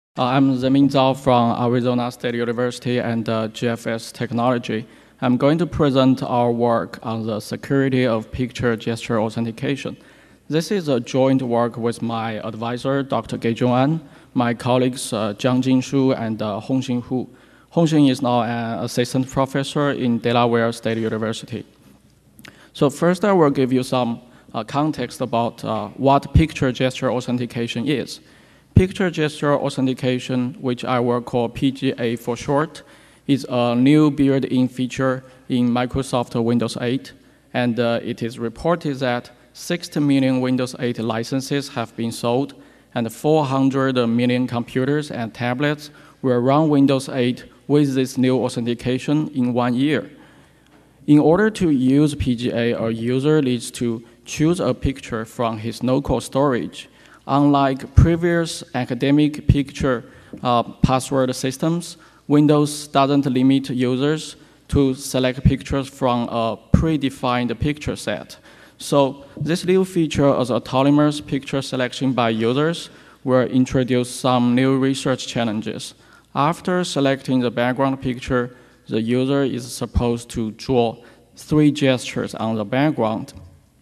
I'm Zemin Zhao from Arizona State University and GFS Technology. I'm going to present our work on the security of picture gesture authentication. This is a joint work with my advisor, Dr. Geijun An, my colleagues Jiang Jinshu and Hongxin Hu. Hongxin is now an assistant professor in Delaware State University. So first, I will give you some context about what picture gesture authentication is. Picture gesture authentication, which I will call PGA for short, is a new built-in feature in Microsoft Windows 8, and it is reported that 60 million Windows 8 licenses have been sold, and 400 million computers and tablets will run Windows 8 with this new authentication in 1 year. In order to use PGA, a user needs to choose a picture from his local storage. Unlike previous academic picture password systems, Windows doesn't limit users to select pictures from a predefined picture set. So this new feature as autonomous picture selection by users will introduce some new research challenges. After selecting the background picture, the user is supposed to draw 3 gestures on the background.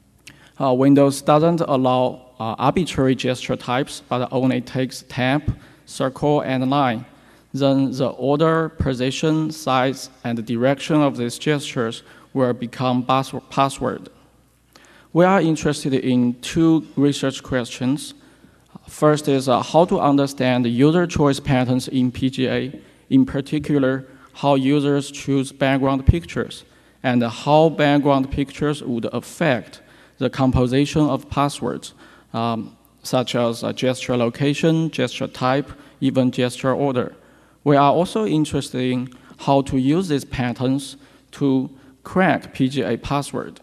Windows doesn't allow arbitrary gesture types, but only takes tap, circle, and line. Then the order, position, size, and direction of these gestures will become password. We are interested in 2 research questions. First is how to understand user choice patterns in PGA, in particular, how users choose background pictures, and how background pictures would affect the composition of passwords, such as gesture location, gesture type, even gesture order. We are also interested in how to use these patterns to crack PGA password.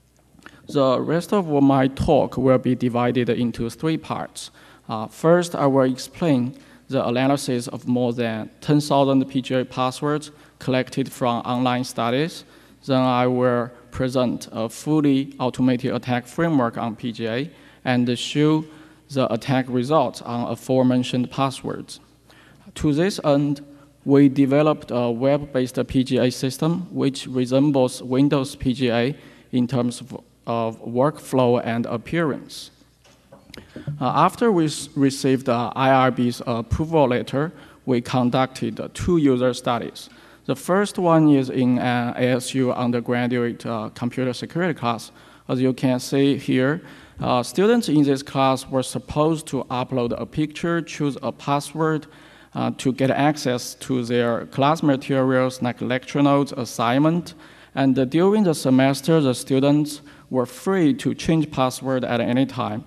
The rest of my talk will be divided into 3 parts. First, I will explain the analysis of more than 10,000 PGA passwords collected from online studies. Then I will present a fully automated attack framework on PGA and show the attack results on aforementioned passwords. To this end, we developed a web-based PGA system which resembles Windows PGA in terms of workflow and appearance. After we received IRB's approval letter, we conducted 2 user studies. The first one is in an ASU undergraduate computer security class. As you can see here, students in this class were supposed to upload a picture, choose a password to get access to their class materials like lecture notes, assignment, and during the semester, the students were free to change password at any time.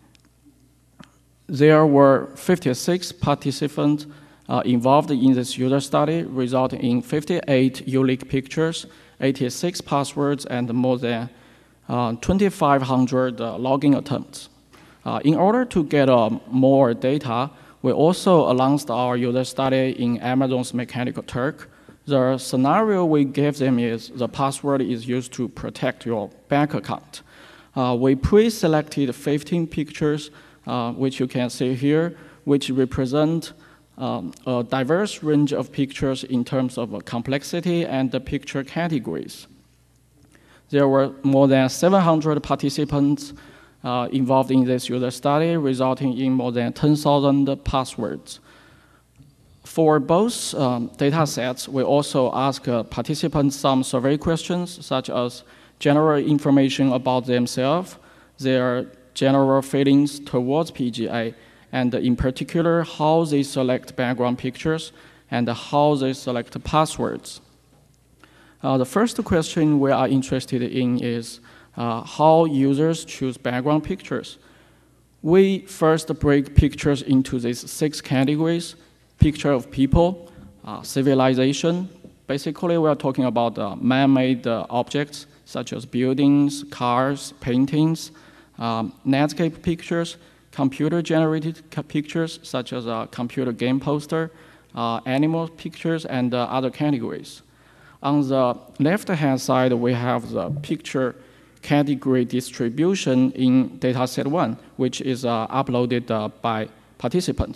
There were 56 participants involved in this user study, resulting in 58 unique pictures, 86 passwords, and more than 2,500 login attempts. In order to get more data, we also announced our user study in Amazon's Mechanical Turk. The scenario we gave them is the password is used to protect your bank account. We pre-selected 15 pictures, which you can see here, which represent a diverse range of pictures in terms of complexity and the picture categories. There were more than 700 participants involved in this user study, resulting in more than 10,000 passwords. For both data sets, we also asked participants some survey questions, such as general information about themselves, their general feelings towards PGA, and in particular, how they select background pictures and how they select passwords. The first question we are interested in is how users choose background pictures. We first break pictures into these 6 categories: picture of people, civilization. Basically, we are talking about man-made objects such as buildings, cars, paintings, landscape pictures, computer-generated pictures such as a computer game poster, animal pictures, and other categories. On the left-hand side, we have the picture category distribution in dataset 1, which is uploaded by participants.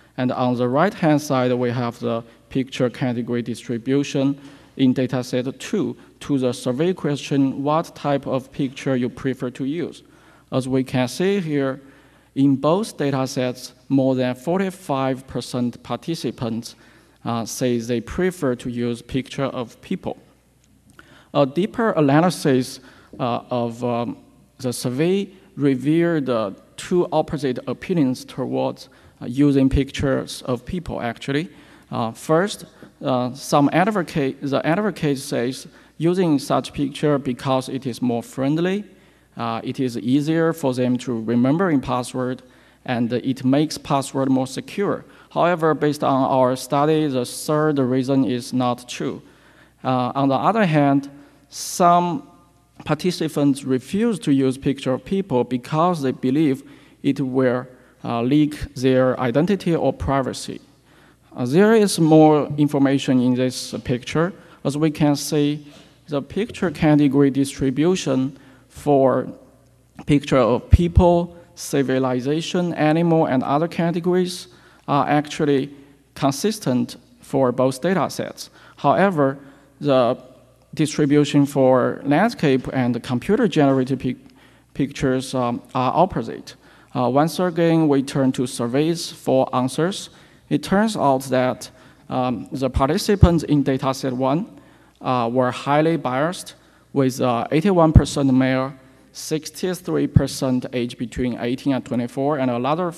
And on the right-hand side, we have the picture category distribution in dataset 2 to the survey question, what type of picture you prefer to use. As we can see here, in both datasets, more than 45% participants say they prefer to use picture of people. A deeper analysis of the survey revealed two opposite opinions towards using pictures of people, actually. First, the advocate says using such picture because it is more friendly, it is easier for them to remember in password, and it makes password more secure. However, based on our study, the third reason is not true. On the other hand, some participants refuse to use picture of people because they believe it will leak their identity or privacy. There is more information in this picture. As we can see, the picture category distribution for picture of people, civilization, animal, and other categories are actually consistent for both data sets. However, the distribution for landscape and computer-generated pictures are opposite. Once again, we turn to surveys for answers. It turns out that the participants in dataset 1 were highly biased, with 81% male, 63% age between 18 and 24, and another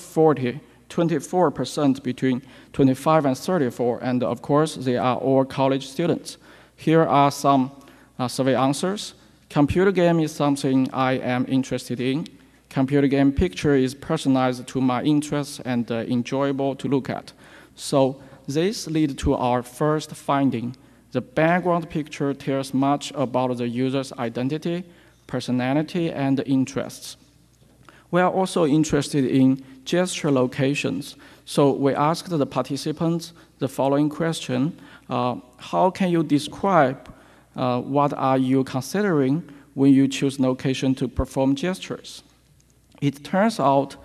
24% between 25 and 34, and of course, they are all college students. Here are some survey answers. Computer game is something I am interested in. Computer game picture is personalized to my interests and enjoyable to look at. So this leads to our first finding. The background picture tells much about the user's identity, personality, and interests. We are also interested in gesture locations. So we asked the participants the following question: how can you describe what are you considering when you choose location to perform gestures? It turns out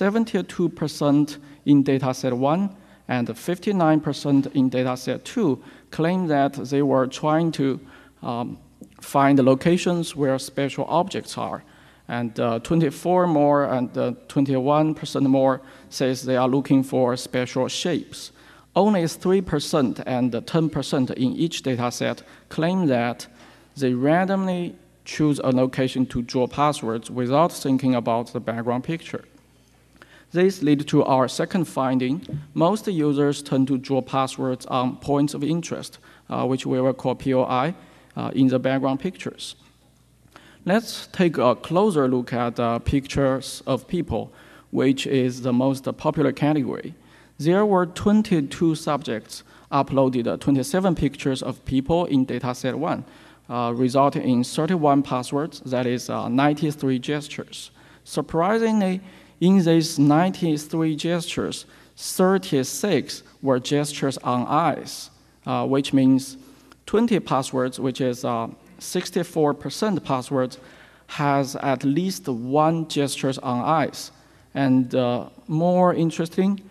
72% in dataset 1 and 59% in dataset 2 claim that they were trying to find the locations where special objects are. And 24 more and 21% more says they are looking for special shapes. Only 3% and 10% in each dataset claim that they randomly choose a location to draw passwords without thinking about the background picture. This leads to our second finding. Most users tend to draw passwords on points of interest, which we will call POI, in the background pictures. Let's take a closer look at pictures of people, which is the most popular category. There were 22 subjects uploaded 27 pictures of people in dataset 1, resulting in 31 passwords, that is 93 gestures. Surprisingly, in these 93 gestures, 36 were gestures on eyes, which means 20 passwords, which is 64% passwords, has at least one gesture on eyes. And more interesting,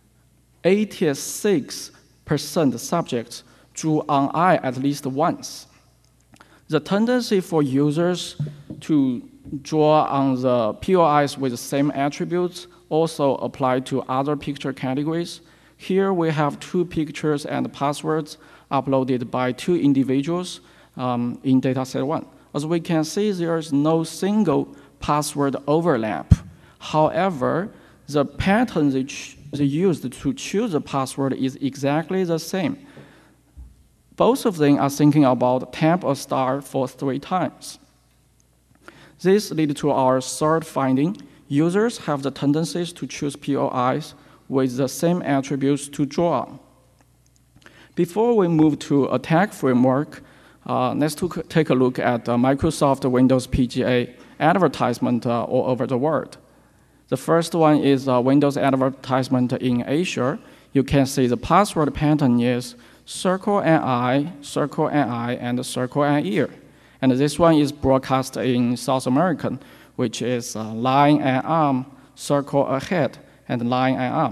86% subjects drew on eye at least once. The tendency for users to draw on the POIs with the same attributes also apply to other picture categories. Here we have two pictures and passwords uploaded by two individuals in dataset 1. As we can see, there is no single password overlap. However, the pattern they used to choose the password is exactly the same. Both of them are thinking about tap a star for 3 times. This leads to our third finding. Users have the tendencies to choose POIs with the same attributes to draw on. Before we move to attack framework, let's take a look at Microsoft Windows PGA advertisement all over the world. The first one is Windows advertisement in Asia. You can see the password pattern is circle an eye, and circle an ear. And this one is broadcast in South American, which is line and arm, circle a head, and line and arm.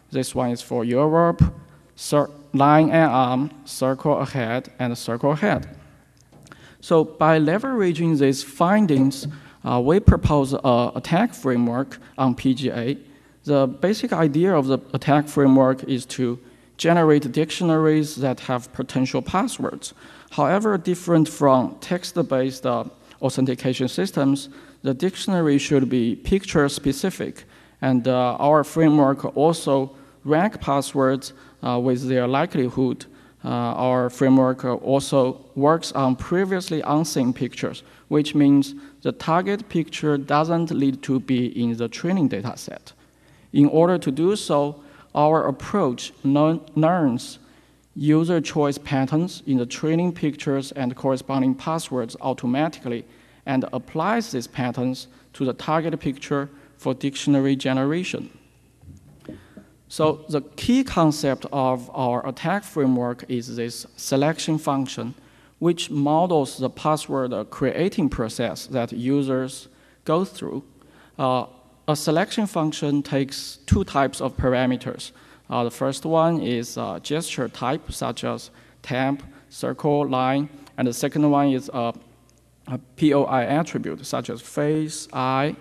This one is for Europe, line and arm, circle ahead, and circle ahead. So by leveraging these findings, we propose an attack framework on PGA. The basic idea of the attack framework is to generate dictionaries that have potential passwords. However, different from text-based authentication systems, the dictionary should be picture-specific, and our framework also rank passwords with their likelihood. Our framework also works on previously unseen pictures, which means the target picture doesn't need to be in the training data set. In order to do so, our approach learns user choice patterns in the training pictures and corresponding passwords automatically and applies these patterns to the target picture for dictionary generation. So the key concept of our attack framework is this selection function, which models the password creating process that users go through. A selection function takes two types of parameters. The first one is gesture type, such as tab, circle, line, and the second one is a POI attribute, such as face, eye.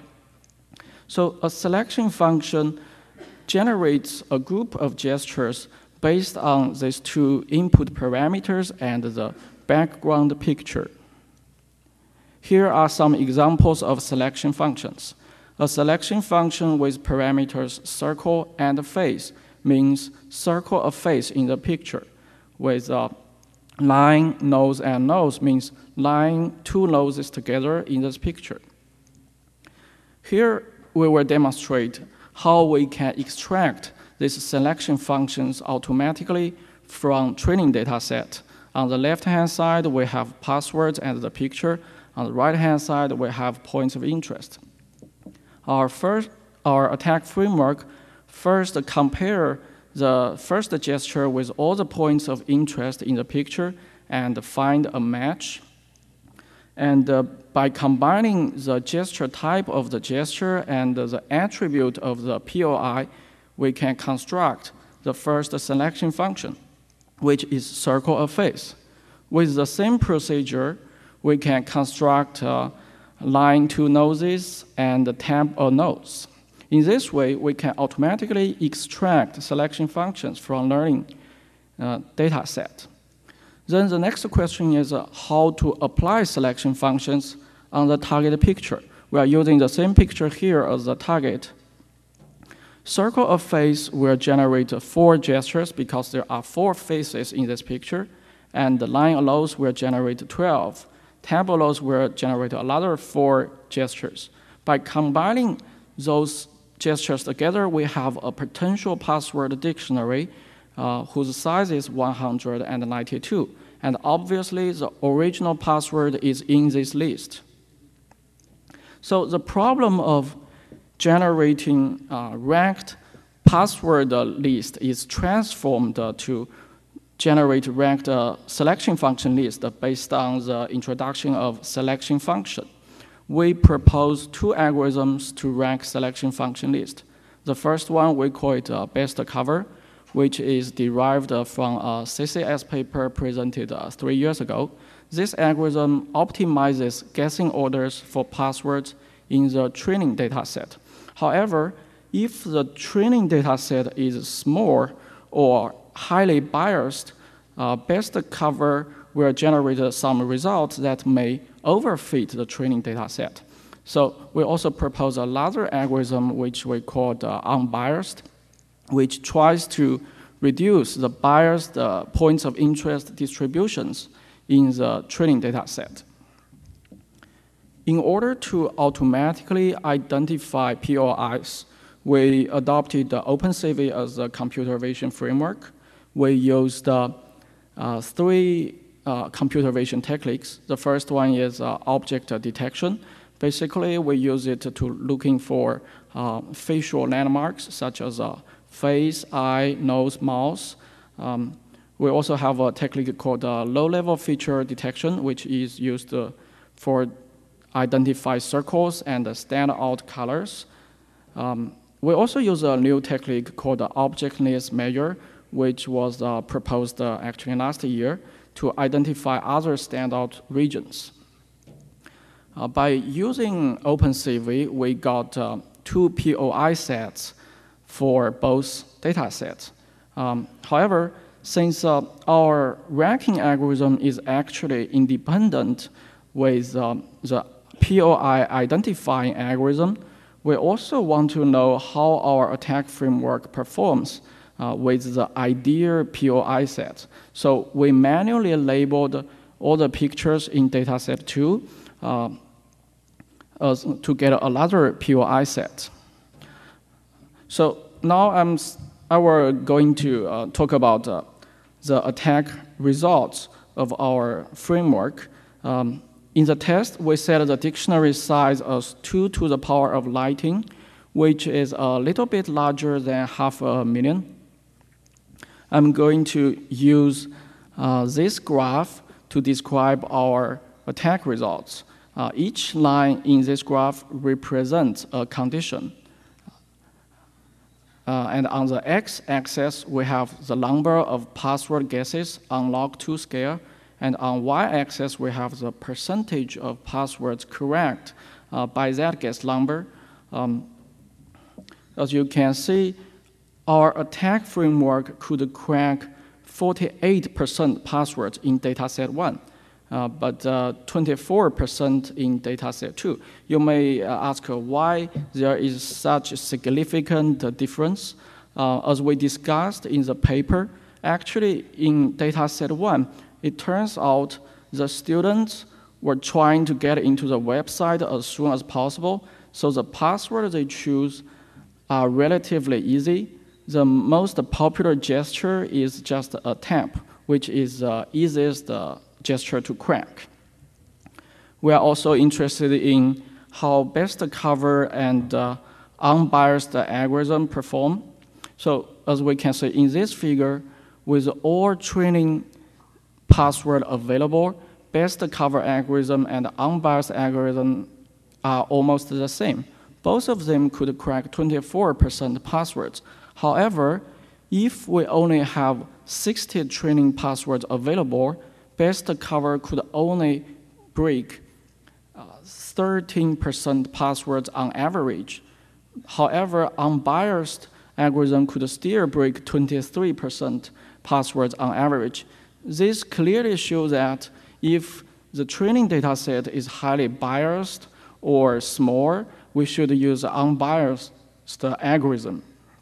So a selection function generates a group of gestures based on these two input parameters and the background picture. Here are some examples of selection functions. A selection function with parameters circle and face means circle a face in the picture. With line, nose, and nose means line two noses together in this picture. Here we will demonstrate how we can extract these selection functions automatically from training data set. On the left-hand side, we have passwords and the picture. On the right-hand side, we have points of interest. Our attack framework first compare the first gesture with all the points of interest in the picture and find a match. And by combining the gesture type of the gesture and the attribute of the POI, we can construct the first selection function, which is circle a face. With the same procedure, we can construct line two noses and tab a nose. In this way, we can automatically extract selection functions from learning data set. Then the next question is how to apply selection functions on the target picture. We are using the same picture here as the target. Circle a face will generate 4 gestures because there are 4 faces in this picture, and the line allows will generate 12. Tab allows will generate another 4 gestures. By combining those gestures together, we have a potential password dictionary whose size is 192. And obviously, the original password is in this list. So the problem of generating ranked password list is transformed to generate ranked selection function list based on the introduction of selection function. We propose 2 algorithms to rank selection function list. The first one, we call it best cover, which is derived from a CCS paper presented 3 years ago. This algorithm optimizes guessing orders for passwords in the training data set. However, if the training data set is small or highly biased, best cover will generate some results that may overfit the training data set. So we also propose another algorithm which we call unbiased, which tries to reduce the biased points of interest distributions in the training data set. In order to automatically identify POIs, we adopted OpenCV as a computer vision framework. We used 3 computer vision techniques. The first one is object detection. Basically, we use it to looking for facial landmarks such as face, eye, nose, mouth. We also have a technique called low-level feature detection, which is used for identify circles and standout colors. we also use a new technique called the objectness measure, which was proposed actually last year to identify other standout regions. By using OpenCV, we got two POI sets for both data sets. However, since our ranking algorithm is actually independent with the POI identifying algorithm, we also want to know how our attack framework performs with the ideal POI set. So we manually labeled all the pictures in dataset 2 to get another POI set. So now I will going to talk about the attack results of our framework. In the test, we set the dictionary size as 2 to the power of 19, which is a little bit larger than 500,000. I'm going to use this graph to describe our attack results. Each line in this graph represents a condition. And on the x-axis, we have the number of password guesses on log2 scale, and on y-axis, we have the percentage of passwords correct by that guess number. As you can see, our attack framework could crack 48% passwords in dataset 1, but 24% in dataset 2. You may ask why there is such a significant difference. As we discussed in the paper, actually in dataset 1, it turns out the students were trying to get into the website as soon as possible, so the password they choose are relatively easy. The most popular gesture is just a tap, which is the easiest gesture to crack. We are also interested in how best cover and unbiased algorithm perform. So as we can see in this figure, with all training password available, best cover algorithm and unbiased algorithm are almost the same. Both of them could crack 24% passwords. However, if we only have 60 training passwords available, best cover could only break 13% passwords on average. However, unbiased algorithm could still break 23% passwords on average. This clearly shows that if the training data set is highly biased or small, we should use unbiased algorithm.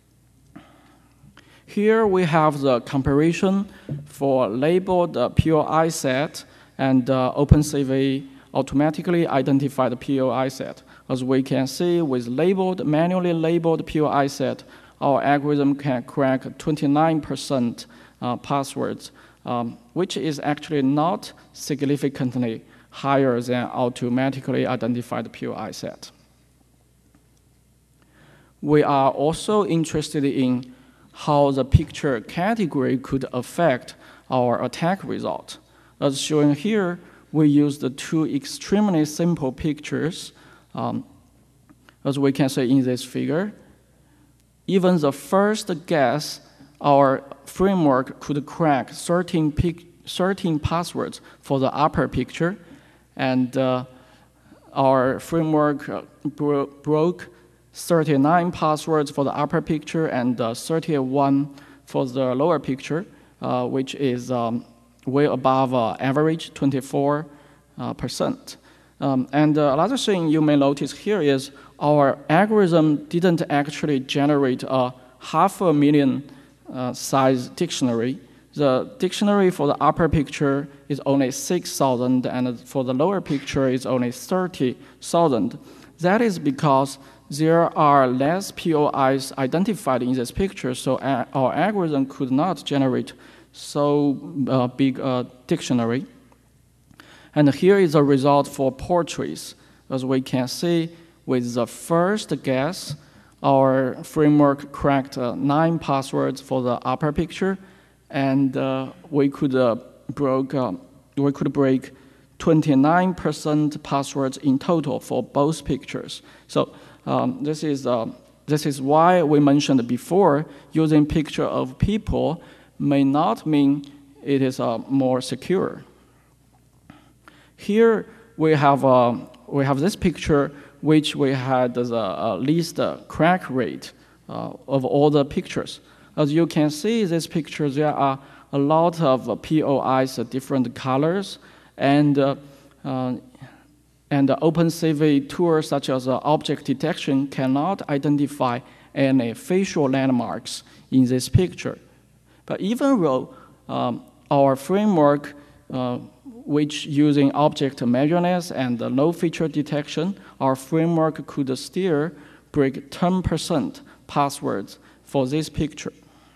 Here we have the comparison for labeled POI set and OpenCV automatically identified POI set. As we can see, with manually labeled POI set, our algorithm can crack 29% passwords, which is actually not significantly higher than automatically identified POI set. We are also interested in how the picture category could affect our attack result. As shown here, we used the two extremely simple pictures. As we can see in this figure, even the first guess, our framework could crack 13 passwords for the upper picture, and our framework broke 39 passwords for the upper picture and 31 for the lower picture, which is way above average, 24%. And another thing you may notice here is our algorithm didn't actually generate a 500,000 size dictionary. The dictionary for the upper picture is only 6,000, and for the lower picture is only 30,000. That is because there are less POIs identified in this picture, so our algorithm could not generate so big a dictionary. And here is the result for portraits. As we can see, with the first guess, our framework cracked 9 passwords for the upper picture, and we could break 29% passwords in total for both pictures. So this is this is why we mentioned before, using picture of people may not mean it is more secure. Here we have this picture which we had the least crack rate of all the pictures. As you can see, this picture, there are a lot of POIs, different colors, and the OpenCV tools such as object detection cannot identify any facial landmarks in this picture. But even though our framework, which using object measurements and low feature detection, our framework could still break 10% passwords for this picture.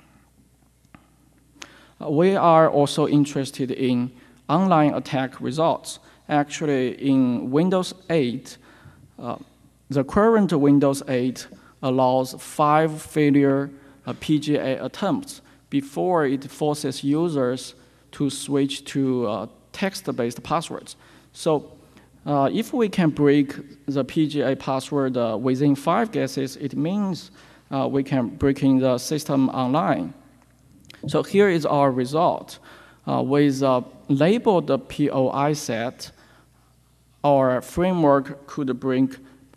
We are also interested in online attack results. Actually, in Windows 8, the current Windows 8 allows 5 failure PGA attempts before it forces users to switch to text-based passwords. So if we can break the PGA password within 5 guesses, it means we can break in the system online. So here is our result. With labeled POI set, our framework could break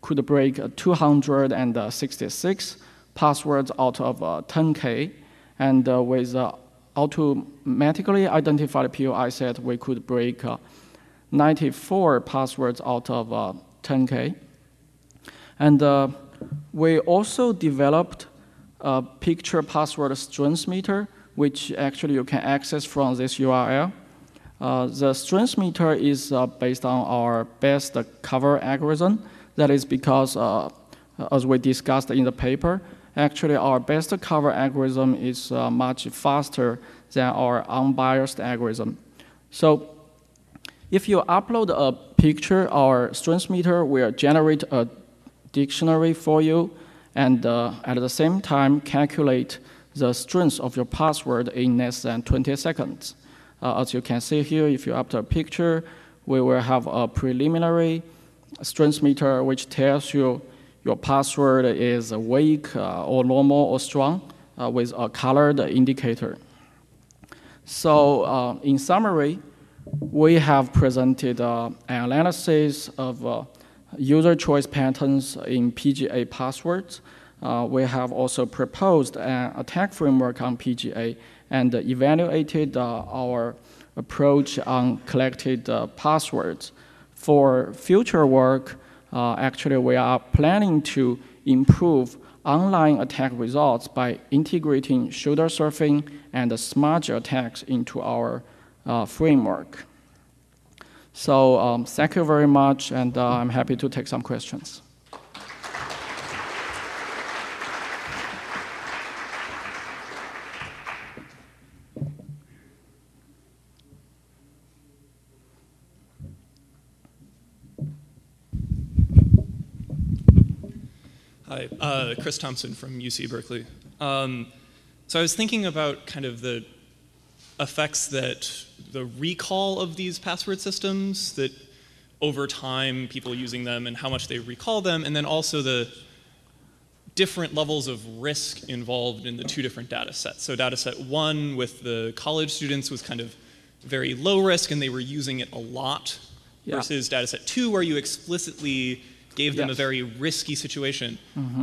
266 passwords out of 10K, and with automatically identified POI set, we could break 94 passwords out of 10K. And we also developed a picture password strength meter, which actually you can access from this URL. The strength meter is based on our best cover algorithm. That is because, as we discussed in the paper, actually our best cover algorithm is much faster than our unbiased algorithm. So if you upload a picture, our strength meter will generate a dictionary for you, and at the same time calculate the strength of your password in less than 20 seconds. As you can see here, if you upload a picture, we will have a preliminary strength meter which tells you your password is weak or normal or strong with a colored indicator. So in summary, we have presented an analysis of user choice patterns in PGA passwords. We have also proposed an attack framework on PGA and evaluated our approach on collected passwords. For future work, actually we are planning to improve online attack results by integrating shoulder surfing and smudge attacks into our framework. So thank you very much, and I'm happy to take some questions. Hi, Chris Thompson from UC Berkeley. So I was thinking about kind of the effects that the recall of these password systems, that over time people using them and how much they recall them, and then also the different levels of risk involved in the two different data sets. So data set 1 with the college students was kind of very low risk and they were using it a lot, versus data set 2 where you explicitly gave them a very risky situation.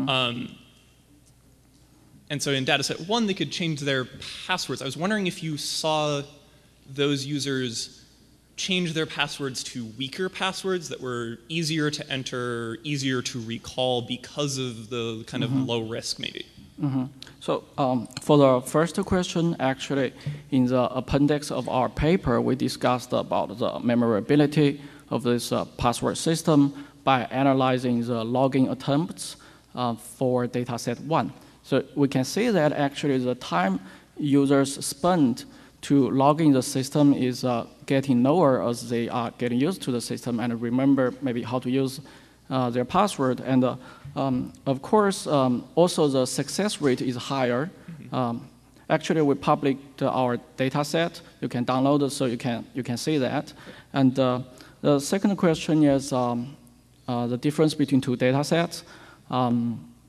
And so in dataset 1, they could change their passwords. I was wondering if you saw those users change their passwords to weaker passwords that were easier to enter, easier to recall because of the kind of low risk, maybe. So for the first question, actually, in the appendix of our paper, we discussed about the memorability of this password system by analyzing the login attempts for dataset 1. So we can see that actually the time users spend to log in the system is getting lower as they are getting used to the system and remember maybe how to use their password. And of course, also the success rate is higher. Actually, we published our data set. You can download it so you can see that. And the second question is the difference between two data sets.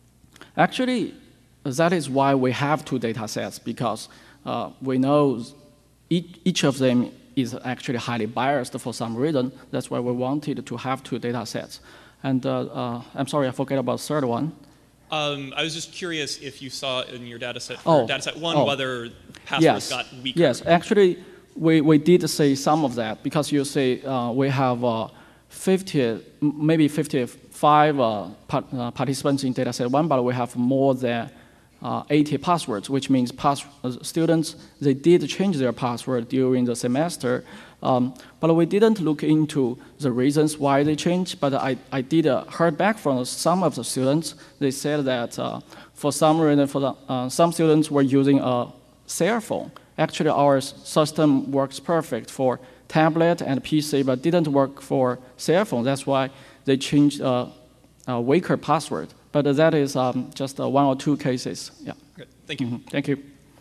Actually, that is why we have two data sets, because we know each of them is actually highly biased for some reason. That's why we wanted to have two data sets. And I'm sorry, I forgot about the third one. I was just curious if you saw in your data set for data set one whether passwords got weaker. Yes, actually, we did see some of that, because you see we have 50, maybe 55 participants in data set one, but we have more than 80 passwords, which means students, they did change their password during the semester, but we didn't look into the reasons why they changed, but I did heard back from some of the students. They said that for some reason, some students were using a cell phone. Actually, our system works perfect for tablet and PC, but didn't work for cell phone. That's why they changed a weaker password. But that is just one or two cases. Yeah. Okay. Thank you. Mm-hmm. Thank you.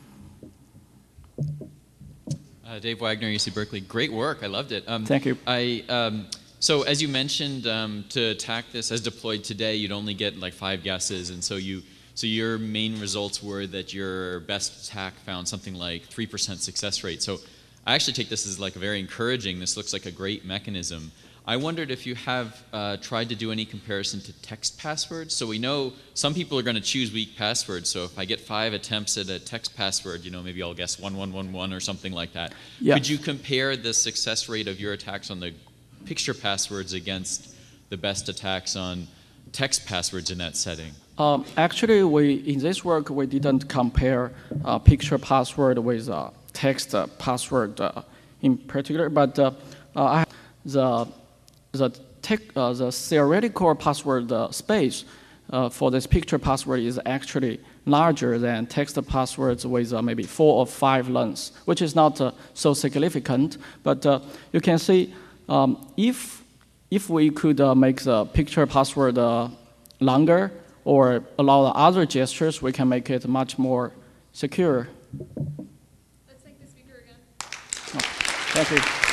Dave Wagner, UC Berkeley. Great work. I loved it. Thank you. So as you mentioned, to attack this as deployed today, you'd only get like 5 guesses, and so your main results were that your best attack found something like 3% success rate. So I actually take this as like very encouraging. This looks like a great mechanism. I wondered if you have tried to do any comparison to text passwords. So we know some people are going to choose weak passwords. So if I get 5 attempts at a text password, maybe I'll guess 1111 or something like that. Yeah. Could you compare the success rate of your attacks on the picture passwords against the best attacks on text passwords in that setting? Actually, in this work, we didn't compare picture password with text password in particular, but the theoretical password space for this picture password is actually larger than text passwords with maybe 4 or 5 lengths, which is not so significant. But you can see if we could make the picture password longer or allow the other gestures, we can make it much more secure. Let's thank the speaker again. Oh, thank you.